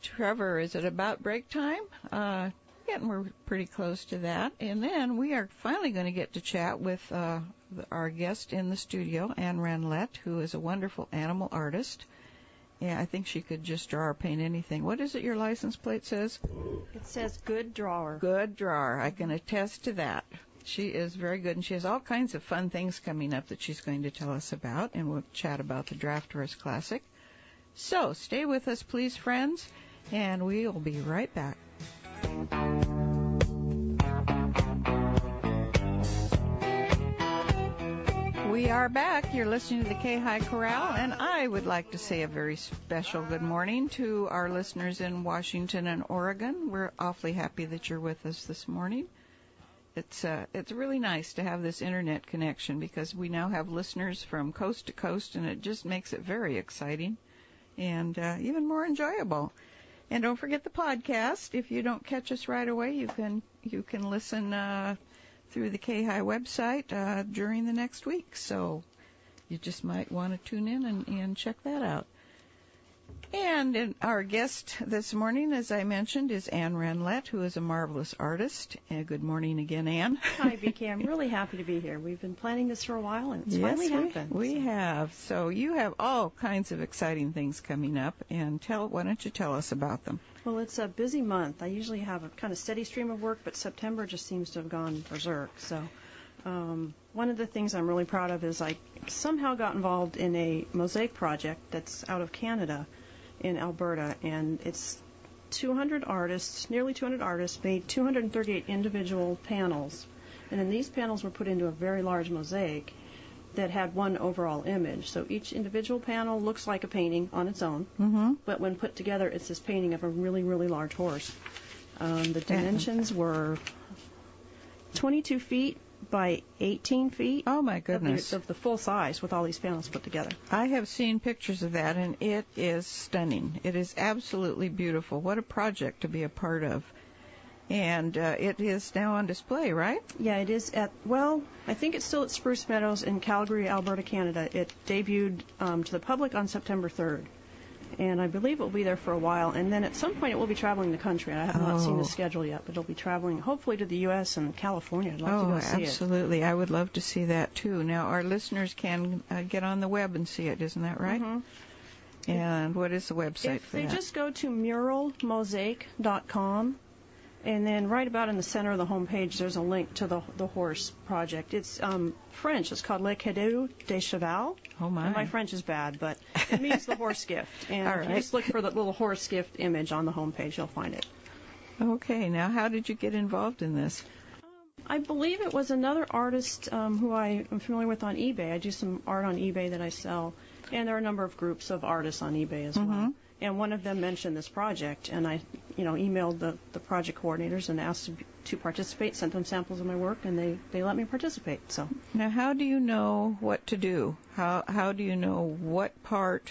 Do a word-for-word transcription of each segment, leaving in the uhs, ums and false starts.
Trevor, is it about break time? Uh, getting we're pretty close to that. And then we are finally going to get to chat with uh, our guest in the studio, Anne Ranlett, who is a wonderful animal artist. Yeah, I think she could just draw or paint anything. What is it your license plate says? It says good drawer. Good drawer. I can attest to that. She is very good, and she has all kinds of fun things coming up that she's going to tell us about, and we'll chat about the Draft Horse Classic. So stay with us, please, friends, and we will be right back. We are back. You're listening to the K-High Corral, and I would like to say a very special good morning to our listeners in Washington and Oregon. We're awfully happy that you're with us this morning. It's uh, it's really nice to have this internet connection because we now have listeners from coast to coast, and it just makes it very exciting and uh, even more enjoyable. And don't forget the podcast. If you don't catch us right away, you can you can listen uh, through the K-High website uh, during the next week. So you just might want to tune in and, and check that out. And in our guest this morning, as I mentioned, is Anne Ranlett, who is a marvelous artist. Uh, good morning again, Anne. Hi, Vicki. I'm really happy to be here. We've been planning this for a while, and it's yes, finally we, happened. We so. have. So you have all kinds of exciting things coming up, and tell why don't you tell us about them? Well, it's a busy month. I usually have a kind of steady stream of work, but September just seems to have gone berserk. So um, one of the things I'm really proud of is I somehow got involved in a mosaic project that's out of Canada in Alberta, and it's two hundred artists, nearly two hundred artists, made two hundred thirty-eight individual panels, and then these panels were put into a very large mosaic that had one overall image. So each individual panel looks like a painting on its own, mm-hmm. but when put together, it's this painting of a really, really large horse. Um, the dimensions were twenty-two feet by eighteen feet. Oh, my goodness. Of the, of the full size with all these panels put together. I have seen pictures of that, and it is stunning. It is absolutely beautiful. What a project to be a part of. And uh, it is now on display, right? Yeah, it is at, well, I think it's still at Spruce Meadows in Calgary, Alberta, Canada. It debuted um, to the public on September third. And I believe it will be there for a while. And then at some point it will be traveling the country. I have oh. not seen the schedule yet, but it'll be traveling hopefully to the U S and California. I'd love oh, to go see it. Absolutely. I would love to see that, too. Now, our listeners can uh, get on the web and see it. Isn't that right? Mm-hmm. And what is the website if for they that? They just go to mural mosaic dot com. And then right about in the center of the home page, there's a link to the the horse project. It's um, French. It's called Le Cadeau des Cheval. Oh, my. And my French is bad, but it means the horse gift. And All if right. you just look for the little horse gift image on the home page, you'll find it. Okay. Now, how did you get involved in this? Um, I believe it was another artist um, who I am familiar with on eBay. I do some art on eBay that I sell. And there are a number of groups of artists on eBay as mm-hmm. well. And one of them mentioned this project, and I, you know, emailed the, the project coordinators and asked to, to participate, sent them samples of my work, and they, they let me participate. So now, how do you know what to do? How how do you know what part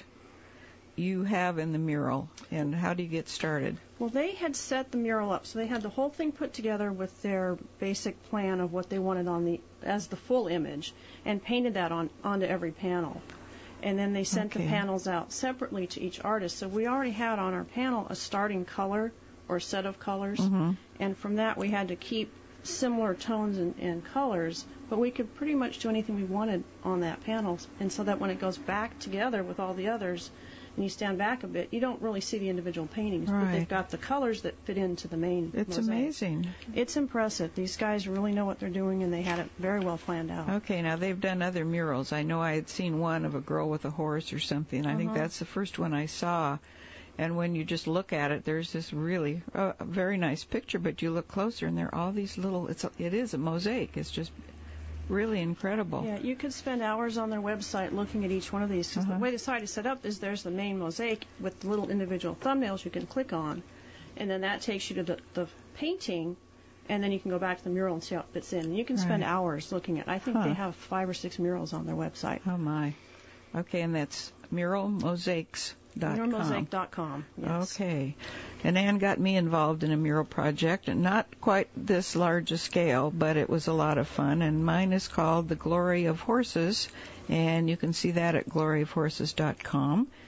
you have in the mural, and how do you get started? Well, they had set the mural up, so they had the whole thing put together with their basic plan of what they wanted on the as the full image, and painted that on onto every panel. And then they sent okay. the panels out separately to each artist. So we already had on our panel a starting color or set of colors. Mm-hmm. And from that, we had to keep similar tones and, and colors. But we could pretty much do anything we wanted on that panel. And so that when it goes back together with all the others, and you stand back a bit, you don't really see the individual paintings. Right. But they've got the colors that fit into the main It's mosaic. amazing. It's impressive. These guys really know what they're doing, and they had it very well planned out. Okay, now they've done other murals. I know I had seen one of a girl with a horse or something. I Uh-huh. think that's the first one I saw. And when you just look at it, there's this really uh, very nice picture, but you look closer, and there are all these little, it's a, it is a mosaic. It's just really incredible. Yeah, you could spend hours on their website looking at each one of these. Because uh-huh. the way the site is set up is there's the main mosaic with little individual thumbnails you can click on, and then that takes you to the, the painting, and then you can go back to the mural and see how it fits in. And you can spend right. hours looking at it. I think huh. they have five or six murals on their website. Oh, my. Okay, and that's mural mosaics dot com. mural mosaic dot com, yes. Okay. And Anne got me involved in a mural project, and not quite this large a scale, but it was a lot of fun. And mine is called The Glory of Horses, and you can see that at glory of horses dot com.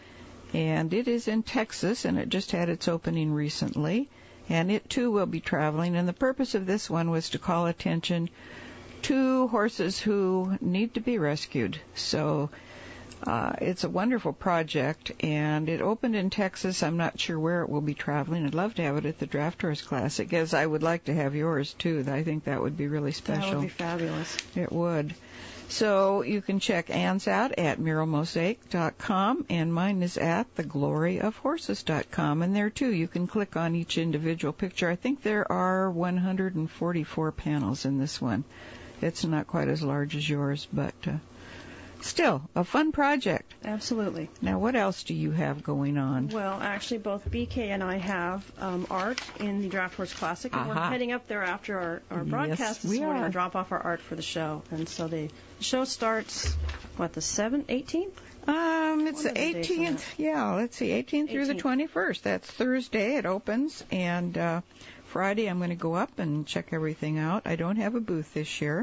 and it is in Texas, and it just had its opening recently, and it too will be traveling. And the purpose of this one was to call attention to horses who need to be rescued. So uh, it's a wonderful project, and it opened in Texas. I'm not sure where it will be traveling. I'd love to have it at the Draft Horse Classic, as I would like to have yours too. I think that would be really special. That would be fabulous. It would. So you can check Ann's out at mural mosaic dot com, and mine is at the glory of horses dot com. And there, too, you can click on each individual picture. I think there are one hundred forty-four panels in this one. It's not quite as large as yours, but uh, still a fun project. Absolutely. Now, what else do you have going on? Well, actually, both B K and I have um, art in the Draft Horse Classic, and Aha. we're heading up there after our, our broadcast Yes, this we morning are. to drop off our art for the show. And so the show starts, what, the seventh, eighteenth? Um, it's What are the the dates on eighteenth. Yeah, let's see, eighteenth through the eighteenth. twenty-first. That's Thursday. It opens, and uh, Friday I'm going to go up and check everything out. I don't have a booth this year,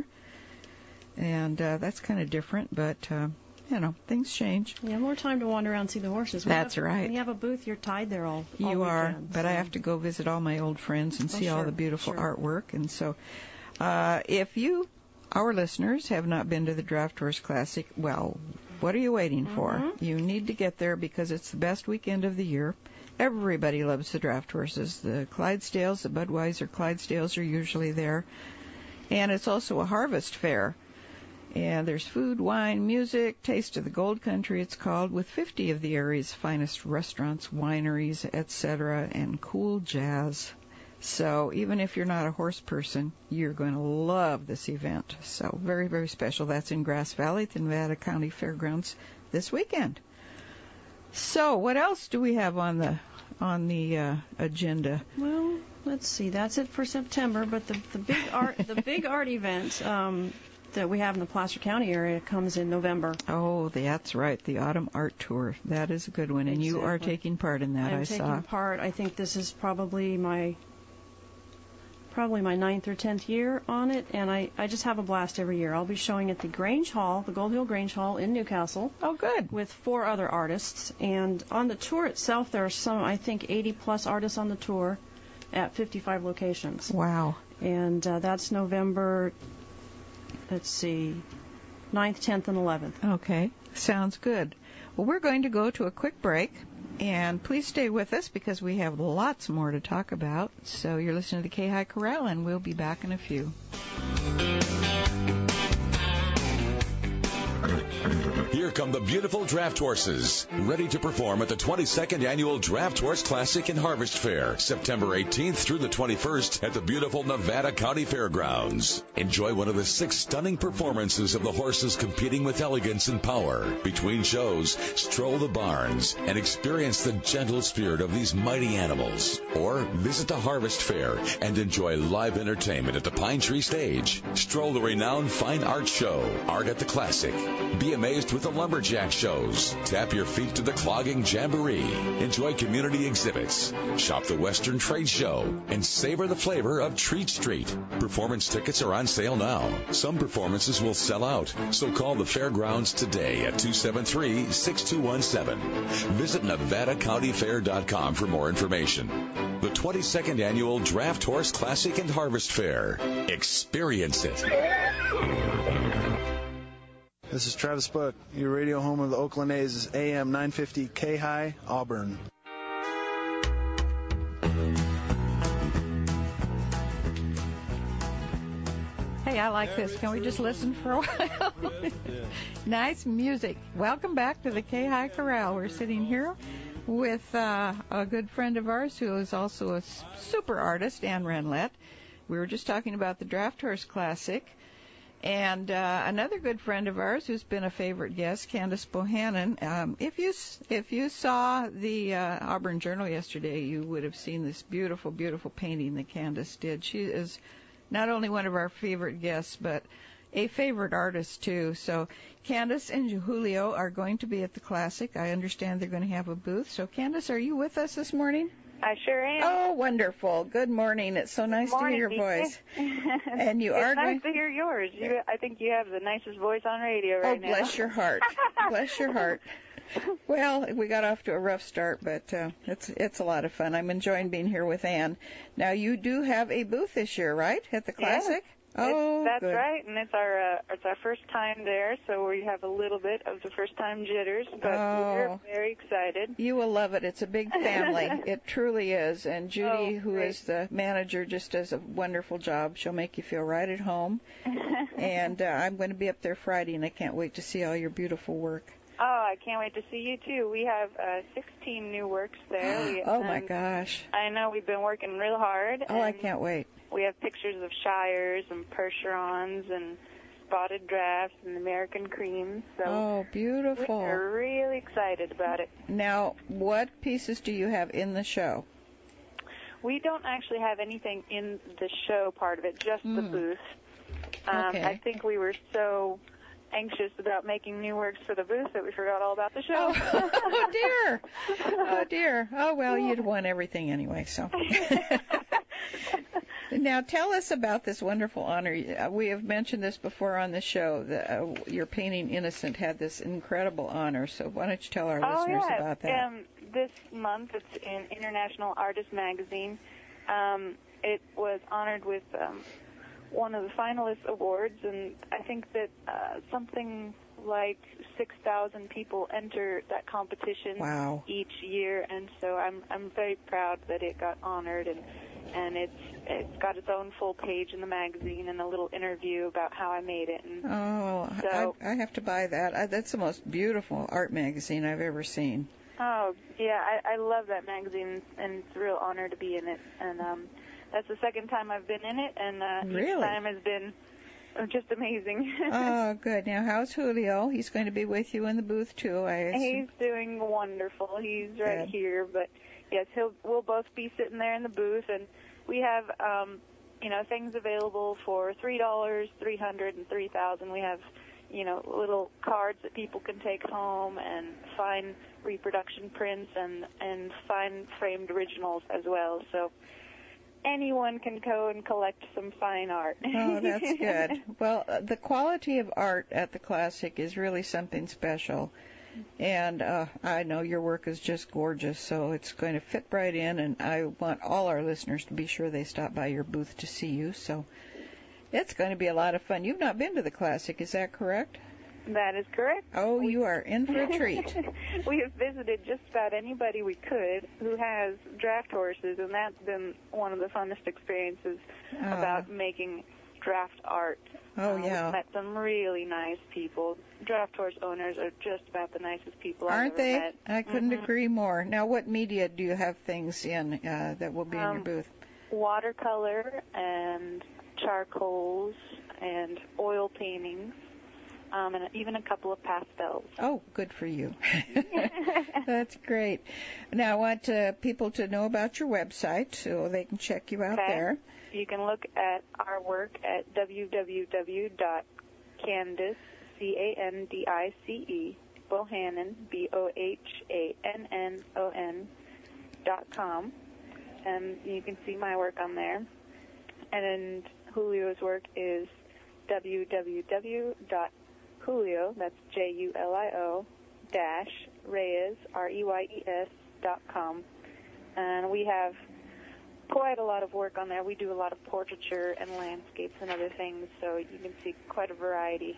and uh, that's kind of different, but uh, you know, things change. You have more time to wander around and see the horses. When That's you have, right. When you have a booth, you're tied there all, all You are, weekend, but so. I have to go visit all my old friends and Oh, see all sure, the beautiful sure. artwork. And so, uh, if you, our listeners, have not been to the Draft Horse Classic, well, what are you waiting for? Mm-hmm. You need to get there because it's the best weekend of the year. Everybody loves the draft horses. The Clydesdales, the Budweiser Clydesdales are usually there. And it's also a harvest fair. And there's food, wine, music, Taste of the Gold Country, it's called, with fifty of the area's finest restaurants, wineries, et cetera, and cool jazz. So even if you're not a horse person, you're going to love this event. So very, very special. That's in Grass Valley at the Nevada County Fairgrounds this weekend. So what else do we have on the on the uh, agenda? Well, let's see. That's it for September. But the the big art the big art event um, that we have in the Placer County area comes in November. Oh, that's right, the Autumn Art Tour. That is a good one, and you are Exactly. taking part in that. I'm I taking saw. part. I think this is probably my probably my ninth or tenth year on it, and I, I just have a blast every year. I'll be showing at the Grange Hall, the Gold Hill Grange Hall in Newcastle, Oh, good. with four other artists. And on the tour itself, there are some, I think, eighty plus artists on the tour at fifty-five locations. Wow. And uh, that's November, let's see, ninth, tenth, and eleventh. Okay, sounds good. Well, we're going to go to a quick break, and please stay with us because we have lots more to talk about. So you're listening to the K-High Corral, and we'll be back in a few. Here come the beautiful draft horses, ready to perform at the twenty-second Annual Draft Horse Classic and Harvest Fair, September eighteenth through the twenty-first at the beautiful Nevada County Fairgrounds. Enjoy one of the six stunning performances of the horses competing with elegance and power. Between shows, stroll the barns and experience the gentle spirit of these mighty animals. Or visit the Harvest Fair and enjoy live entertainment at the Pine Tree Stage. Stroll the renowned Fine Art Show, Art at the Classic. Be amazed with the lumberjack shows. Tap your feet to the clogging jamboree. Enjoy community exhibits. Shop the Western Trade Show and savor the flavor of Treat Street. Performance tickets are on sale now. Some performances will sell out, so call the fairgrounds today at two seven three, six two one seven. Visit Nevada County Fair dot com for more information. The twenty-second Annual Draft Horse Classic and Harvest Fair. Experience it. This is Travis Buck, your radio home of the Oakland A's, A M nine fifty K-High, Auburn. Hey, I like this. Can we just listen for a while? Nice music. Welcome back to the K-High Corral. We're sitting here with uh, a good friend of ours who is also a super artist, Ann Renlett. We were just talking about the Draft Horse Classic. And uh, another good friend of ours who's been a favorite guest, Candace Bohannon. Um, if you if you saw the uh, Auburn Journal yesterday, you would have seen this beautiful, beautiful painting that Candace did. She is not only one of our favorite guests, but a favorite artist, too. So Candace and Julio are going to be at the Classic. I understand they're going to have a booth. So, Candace, are you with us this morning? I sure am. Oh, wonderful. Good morning. It's so nice morning, to hear your Lisa. voice. And you it's are nice going to hear yours. You, I think you have the nicest voice on radio right Oh, now. bless your heart. Bless your heart. Well, we got off to a rough start, but uh, it's it's a lot of fun. I'm enjoying being here with Ann. Now, you do have a booth this year, right, at the Classic? Yes. Oh, it's, that's good. right, and it's our uh, it's our first time there, so we have a little bit of the first time jitters, but Oh. we're very excited. You will love it. It's a big family. It truly is. And Judy, Oh, who great. is the manager, just does a wonderful job. She'll make you feel right at home. And uh, I'm going to be up there Friday, and I can't wait to see all your beautiful work. Oh, I can't wait to see you too. We have uh, sixteen new works there. We, Oh, my and gosh. I know we've been working real hard. Oh, I and can't wait. We have pictures of Shires and Percherons and spotted drafts and American creams. So Oh, beautiful. we're really excited about it. Now, what pieces do you have in the show? We don't actually have anything in the show part of it, just the Mm. booth. Um, Okay. I think we were so anxious about making new works for the booth that we forgot all about the show. Oh, oh dear. Oh, dear. Oh, well, you'd won everything anyway, so. Now, tell us about this wonderful honor. Uh, We have mentioned this before on the show. That, uh, your painting Innocent had this incredible honor, so why don't you tell our Oh, listeners yeah. about that? Um, this month, it's in International Artist Magazine. Um, it was honored with um, one of the finalist awards, and I think that uh, something like six thousand people enter that competition Wow. each year, and so I'm I'm very proud that it got honored, and and it's it's got its own full page in the magazine and a little interview about how I made it. And Oh, So- I, I have to buy that. I, that's the most beautiful art magazine I've ever seen. Oh, yeah, I, I love that magazine, and it's a real honor to be in it. And um, that's the second time I've been in it, and uh, Really? each time has been uh, just amazing. Oh, good. Now, how's Julio? He's going to be with you in the booth, too, I assume. He's doing wonderful. He's right Good. here, but yes, he'll we'll both be sitting there in the booth, and we have um, you know things available for three dollars, three hundred, and three thousand. We have you know little cards that people can take home, and fine reproduction prints, and and fine framed originals as well. So anyone can go and collect some fine art. Oh, that's good. Well, uh, the quality of art at the Classic is really something special. And uh, I know your work is just gorgeous, so it's going to fit right in, and I want all our listeners to be sure they stop by your booth to see you. So it's going to be a lot of fun. You've not been to the Classic, is that correct? That is correct. Oh, you are in for a treat. We have visited just about anybody we could who has draft horses, and that's been one of the funnest experiences Oh. about making draft art. Oh, Uh, yeah. We've met some really nice people. Draft horse owners are just about the nicest people Aren't I've ever they? met. I couldn't Mhm. agree more. Now, what media do you have things in uh, that will be in your Um, booth? Watercolor and charcoals and oil paintings, um, and even a couple of pastels. Oh, good for you. That's great. Now, I want uh, people to know about your website so they can check you out Okay. there. You can look at our work at w w w dot candice, C A N D I C E, Bohannon, B O H A N N O N, dot com, and you can see my work on there. And Julio's work is w w w dot julio, that's J U L I O, dash, Reyes, R E Y E S, dot com. And we have quite a lot of work on there. We do a lot of portraiture and landscapes and other things, so you can see quite a variety.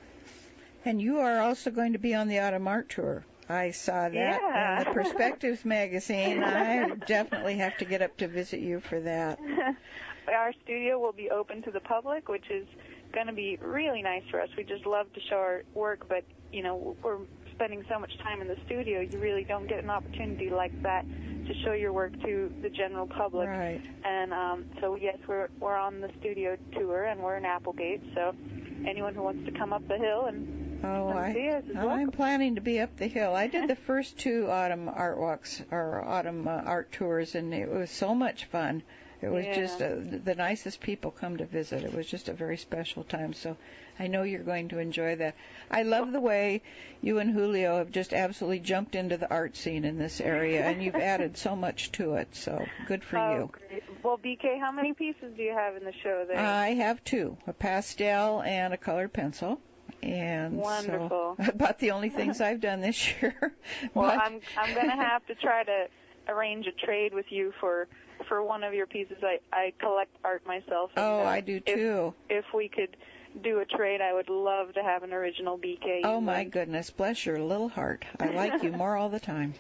And you are also going to be on the Autumn Art Tour. I saw that Yeah. in the Perspectives magazine. I definitely have to get up to visit you for that. Our studio will be open to the public, which is going to be really nice for us. We just love to show our work, but, you know, we're spending so much time in the studio, you really don't get an opportunity like that to show your work to the general public. Right. And um, so, yes, we're we're on the studio tour, and we're in Applegate, so anyone who wants to come up the hill and Oh, come see I, us is I'm welcome. planning to be up the hill. I did the first two autumn art walks or autumn uh, art tours, and it was so much fun. It was Yeah. just uh, the nicest people come to visit. It was just a very special time. So I know you're going to enjoy that. I love the way you and Julio have just absolutely jumped into the art scene in this area, and you've added so much to it. So good for Oh, you. great. Well, B K, how many pieces do you have in the show there? I have two, a pastel and a colored pencil. And Wonderful. So, about the only things I've done this year. Well, But- I'm I'm going to have to try to arrange a trade with you for for one of your pieces. I I collect art myself. And, oh, uh, I do too. If, if we could do a trade, I would love to have an original B K. Oh my goodness, bless your little heart. I like you more all the time.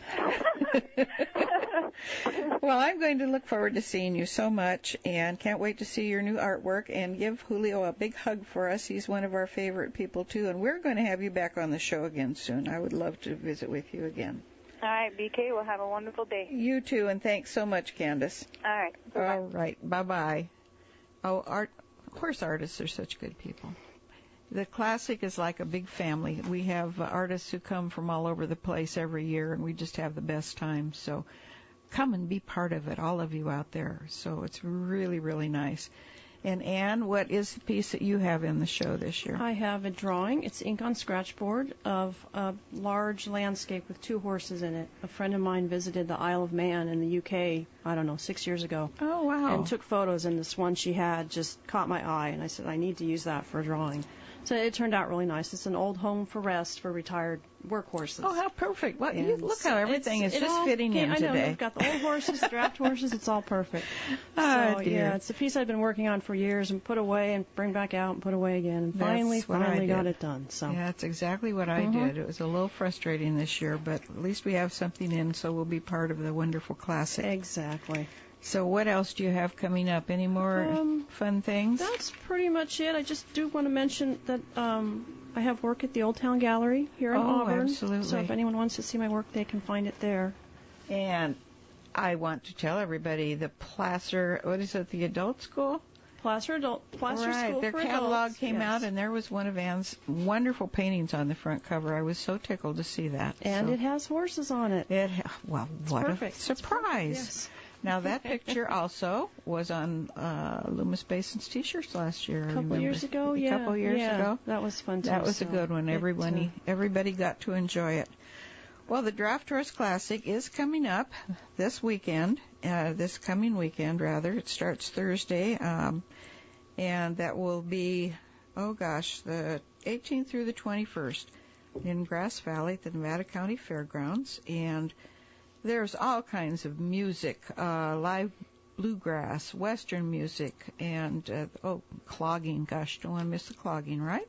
Well, I'm going to look forward to seeing you so much and can't wait to see your new artwork, and give Julio a big hug for us. He's one of our favorite people too, and we're going to have you back on the show again soon. I would love to visit with you again. All right, B K, well, have a wonderful day. You too, and thanks so much, Candace. All right. Bye-bye. All right, bye-bye. Oh, art, of course, artists are such good people. The Classic is like a big family. We have uh, artists who come from all over the place every year, and we just have the best time. So come and be part of it, all of you out there. So it's really, really nice. And Anne, what is the piece that you have in the show this year? I have a drawing. It's ink on scratchboard of a large landscape with two horses in it. A friend of mine visited the Isle of Man in the U K, I don't know, six years ago. Oh, wow. And took photos, and this one she had just caught my eye, and I said, I need to use that for a drawing. So it turned out really nice. It's an old home for rest for retired workhorses. Oh, how perfect. What, you, And look how everything is it just all fitting came- in I know, today. we've got the old horses, the draft horses, it's all perfect. Oh, so, dear. yeah, it's a piece I've been working on for years and put away and bring back out and put away again. And That's finally, what I finally got did. it done. So. Yeah, that's exactly what I Mhm. did. It was a little frustrating this year, but at least we have something in, so we'll be part of the wonderful Classic. Exactly. So what else do you have coming up? Any more Um, fun things? That's pretty much it. I just do want to mention that um, I have work at the Old Town Gallery here in Oh, Auburn. absolutely. So if anyone wants to see my work, they can find it there. And I want to tell everybody the Placer, what is it, the adult school? Placer Adult, Placer right, School their for catalog Adults, came yes. out, and there was one of Anne's wonderful paintings on the front cover. I was so tickled to see that. And so. it has horses on it. It ha- well, what perfect. a It's surprise! Yes. Now that picture also was on uh, Loomis Basin's T-shirts last year. A I couple remember. years ago, a yeah. couple years yeah, ago. That was fun too. That was so a good one. it, Everybody, uh, everybody got to enjoy it. Well, the Draft Horse Classic is coming up this weekend. Uh, this coming weekend, rather. It starts Thursday, um, and that will be, oh gosh, the eighteenth through the twenty-first in Grass Valley at the Nevada County Fairgrounds. And there's all kinds of music, uh, live bluegrass, western music, and, uh, oh, clogging. Gosh, don't want to miss the clogging, right?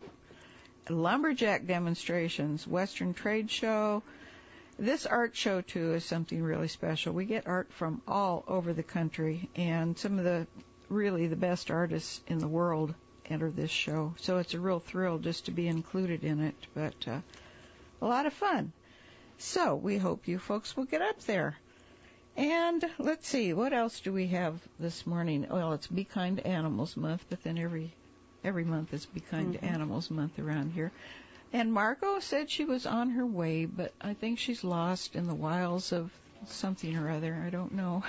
Lumberjack demonstrations, western trade show. This art show, too, is something really special. We get art from all over the country, and some of the, really the best artists in the world enter this show. So it's a real thrill just to be included in it, but uh, a lot of fun. So we hope you folks will get up there. And let's see, what else do we have this morning? Well, it's Be Kind to Animals Month, but then every every month is Be Kind Mm-hmm. to Animals Month around here. And Margot said she was on her way, but I think she's lost in the wilds of something or other. I don't know.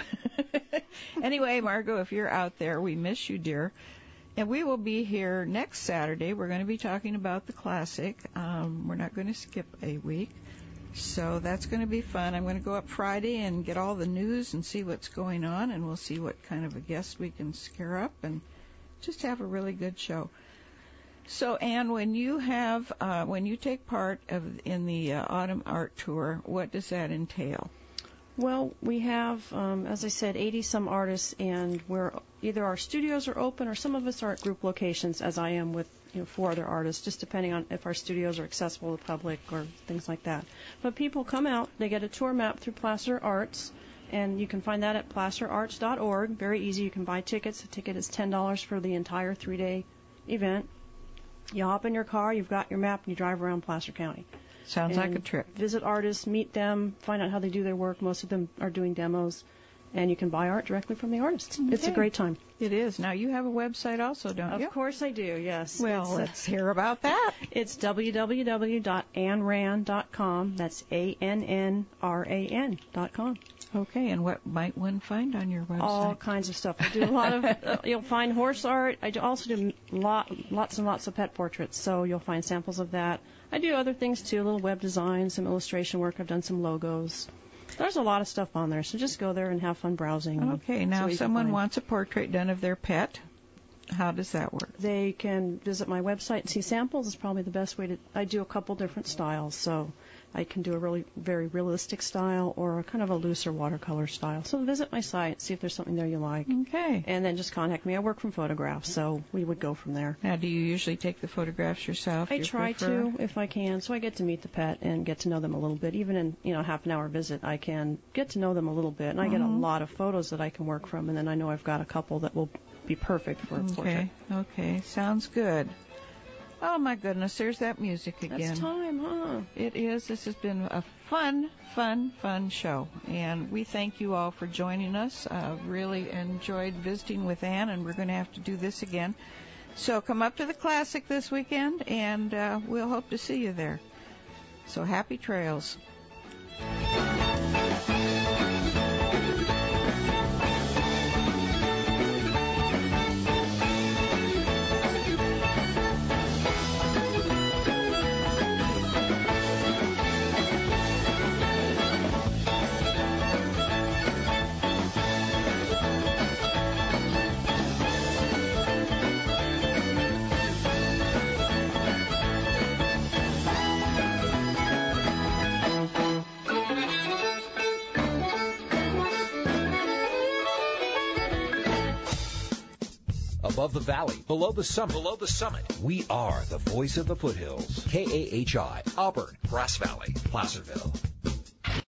Anyway, Margot, if you're out there, we miss you, dear. And we will be here next Saturday. We're going to be talking about the Classic. Um, we're not going to skip a week. So that's going to be fun. I'm going to go up Friday and get all the news and see what's going on, and we'll see what kind of a guest we can scare up and just have a really good show. So, Anne, when you have, uh, when you take part of in the uh, Autumn Art Tour, what does that entail? Well, we have, um, as I said, eighty some artists, and we're either our studios are open or some of us are at group locations, as I am with you know, four other artists, just depending on if our studios are accessible to the public or things like that. But people come out, they get a tour map through Placer Arts, and you can find that at placer arts dot org. Very easy. You can buy tickets. The ticket is ten dollars for the entire three-day event. You hop in your car, you've got your map, and you drive around Placer County. Sounds like a And trip. Visit artists, meet them, find out how they do their work. Most of them are doing demos, and you can buy art directly from the artists. It's a Okay. great time. It is. Now, you have a website also, don't Of you? course I do, yes. Well, it's, uh, let's hear about that. it's w w w dot ann rand dot com. That's A N N R A N dot com. Okay, and what might one find on your website? All kinds of stuff. I do a lot of, uh, you'll find horse art. I do also do lot, lots and lots of pet portraits, so you'll find samples of that. I do other things too, a little web design, some illustration work. I've done some logos. There's a lot of stuff on there, so just go there and have fun browsing. and Okay, see now what if you can someone find. wants a portrait done of their pet, How does that work? They can visit my website and see samples. Is probably the best way to. I do a couple different styles, so I can do a really very realistic style or a kind of a looser watercolor style. So visit my site, see if there's something there you like. Okay. And then just contact me. I work from photographs, so we would go from there. Now, do you usually take the photographs yourself? I you try prefer? to if I can, so I get to meet the pet and get to know them a little bit. Even in you know half an hour visit, I can get to know them a little bit, and I Mm-hmm. get a lot of photos that I can work from, and then I know I've got a couple that will be perfect for a portrait. Okay. Okay. Sounds good. Oh my goodness, there's that music again. That's time, huh? It is. This has been a fun, fun, fun show. And we thank you all for joining us. Uh, really enjoyed visiting with Ann, and we're going to have to do this again. So come up to the Classic this weekend, and uh, we'll hope to see you there. So happy trails. Above the valley, below the summit, below the summit, we are the voice of the foothills. K A H I, Auburn, Grass Valley, Placerville.